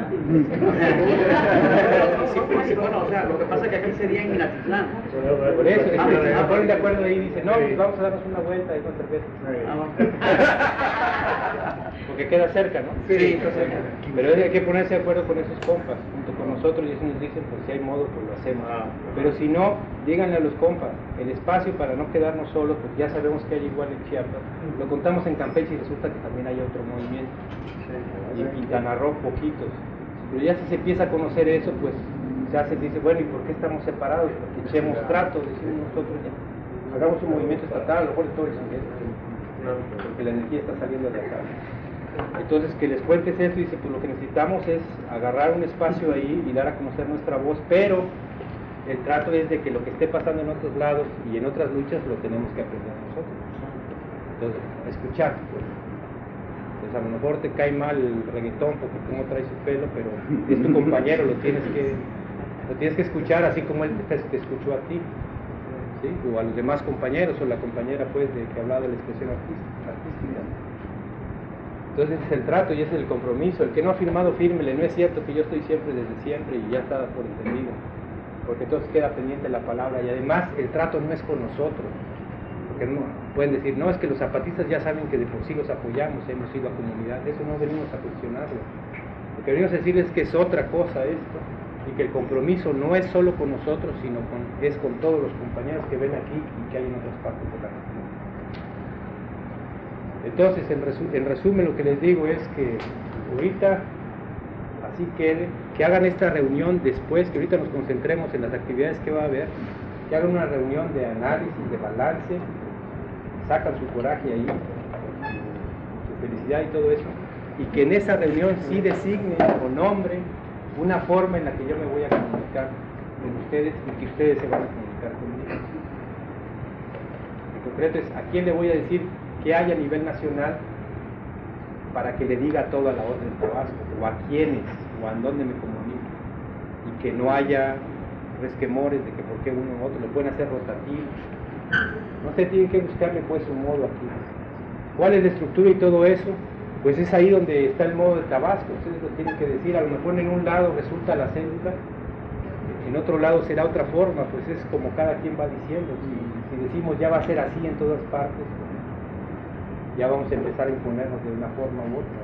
Sí, bueno, o sea, lo que pasa es que aquí sería en Minatitlán. Por eso, se ponen de acuerdo ahí y dicen, no, pues vamos a darnos una vuelta y una cerveza. Porque queda cerca, ¿no? Sí, está cerca. Pero hay que ponerse de acuerdo con esos compas, junto con nosotros, y ellos nos dicen, pues si hay modo, pues lo hacemos. Pero si no, díganle a los compas, el espacio para no quedarnos solos, porque ya sabemos que hay igual en Chiapas, lo contamos en Campeche y resulta que también hay otro movimiento. Y en Quintana Roo poquitos. Pero ya si se empieza a conocer eso, pues dice, bueno, ¿y por qué estamos separados? Porque echemos trato, decimos nosotros ya. Hagamos un movimiento estatal, a lo mejor de todo el porque la energía está saliendo de acá. Entonces que les cuentes eso y dice, pues lo que necesitamos es agarrar un espacio ahí y dar a conocer nuestra voz, pero el trato es de que lo que esté pasando en otros lados y en otras luchas lo tenemos que aprender nosotros. Entonces, escuchar. Pues a lo mejor te cae mal el reggaetón porque tú no traes su pelo, pero es tu compañero, lo tienes que escuchar así como él te escuchó a ti, ¿sí? O a los demás compañeros, o la compañera pues de que hablaba de la expresión artística. Entonces ese es el trato y ese es el compromiso. El que no ha firmado, fírmele. No es cierto que yo estoy siempre desde siempre y ya está por entendido, porque entonces queda pendiente la palabra. Y además el trato no es con nosotros, porque no pueden decir, no, es que los zapatistas ya saben que de por sí los apoyamos, hemos ido a comunidad. Eso no venimos a cuestionarlo. Lo que venimos a decir es que es otra cosa esto, y que el compromiso no es solo con nosotros, sino es con todos los compañeros que ven aquí y que hay en otras partes de la región. Entonces, en resumen, lo que les digo es que ahorita, así quede, que hagan esta reunión después, que ahorita nos concentremos en las actividades que va a haber, que hagan una reunión de análisis, de balance, sacan su coraje ahí, su felicidad y todo eso, y que en esa reunión sí designen o nombren una forma en la que yo me voy a comunicar con ustedes y que ustedes se van a comunicar conmigo. En concreto es, ¿a quién le voy a decir que hay a nivel nacional para que le diga todo a la orden de Tabasco, o a quiénes, o a dónde me comunico, y que no haya resquemores de que por qué uno u otro, lo pueden hacer rotativo, no sé, tienen que buscarle pues un modo aquí. ¿Cuál es la estructura y todo eso? Pues es ahí donde está el modo de Tabasco, ustedes lo tienen que decir. A lo mejor en un lado resulta la célula, en otro lado será otra forma, pues es como cada quien va diciendo. Si decimos ya va a ser así en todas partes, ya vamos a empezar a imponernos de una forma u otra.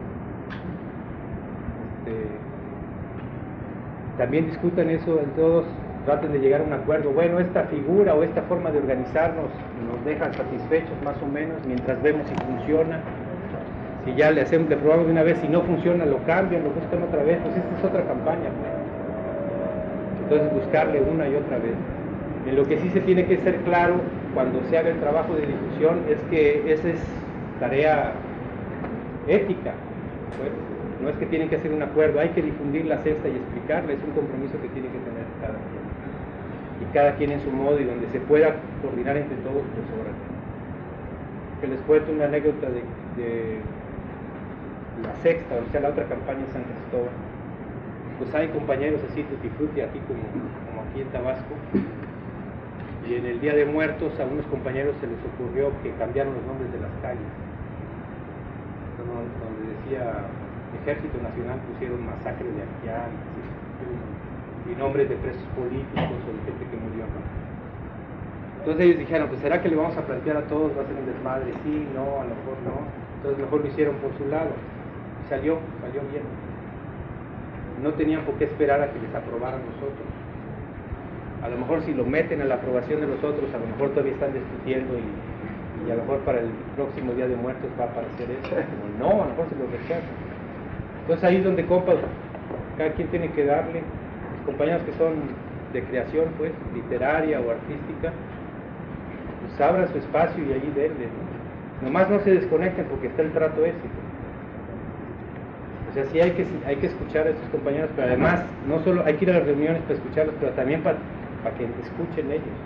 También discutan eso en todos, traten de llegar a un acuerdo. Bueno, esta figura o esta forma de organizarnos nos deja satisfechos más o menos, mientras vemos si funciona. Si ya le probamos de una vez, si no funciona lo cambian, lo buscan otra vez, pues esta es otra campaña, pues. Entonces buscarle una y otra vez. En lo que sí se tiene que ser claro cuando se haga el trabajo de difusión es que esa es tarea ética, pues. No es que tienen que hacer un acuerdo, hay que difundir la cesta y explicarle, es un compromiso que tiene que tener cada quien. cada quien en su modo y donde se pueda coordinar entre todos, pues órale. Que les cuento una anécdota de la sexta, o sea, la otra campaña en San Cristóbal. Pues hay compañeros así, tutti frutti, aquí como aquí en Tabasco, y en el Día de Muertos a unos compañeros se les ocurrió que cambiaron los nombres de las calles. Donde decía Ejército Nacional pusieron Masacre de Aquiar y nombres de presos políticos o de gente que murió. Entonces ellos dijeron, pues ¿será que le vamos a plantear a todos? ¿Va a ser un desmadre? Sí, no, a lo mejor no. Entonces mejor lo hicieron por su lado. Salió bien. No tenían por qué esperar a que les aprobaran los otros. A lo mejor si lo meten a la aprobación de los otros, a lo mejor todavía están discutiendo y a lo mejor para el próximo Día de Muertos va a aparecer eso. Como no, a lo mejor se lo rechazan. Entonces ahí es donde, compas, cada quien tiene que darle, los compañeros que son de creación, pues, literaria o artística, pues abran su espacio y allí denle, ¿no? Nomás no se desconecten porque está el trato ese. O sea, sí hay que escuchar a estos compañeros, pero además, no solo hay que ir a las reuniones para escucharlos, pero también para que escuchen ellos.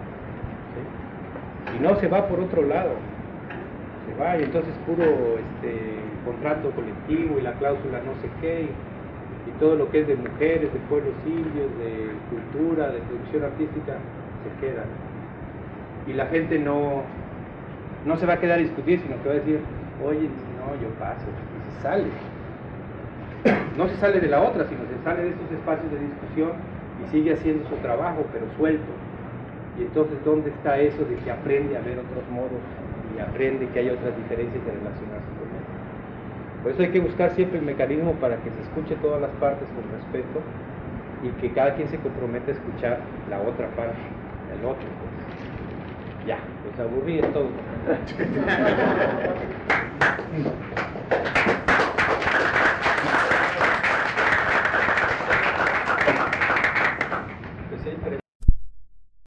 ¿Sí? Y no se va por otro lado. Se va y entonces puro contrato colectivo y la cláusula no sé qué, y todo lo que es de mujeres, de pueblos indios, de cultura, de producción artística, se queda. Y la gente no se va a quedar a discutir, sino que va a decir, oye, no, yo paso, y se sale. No se sale de la otra, sino se sale de esos espacios de discusión y sigue haciendo su trabajo, pero suelto. Y entonces, ¿dónde está eso de que aprende a ver otros modos y aprende que hay otras diferencias de relacionarse con él? Por eso hay que buscar siempre el mecanismo para que se escuche todas las partes con respeto y que cada quien se comprometa a escuchar la otra parte, el otro. Pues. Ya, pues aburrí es todo.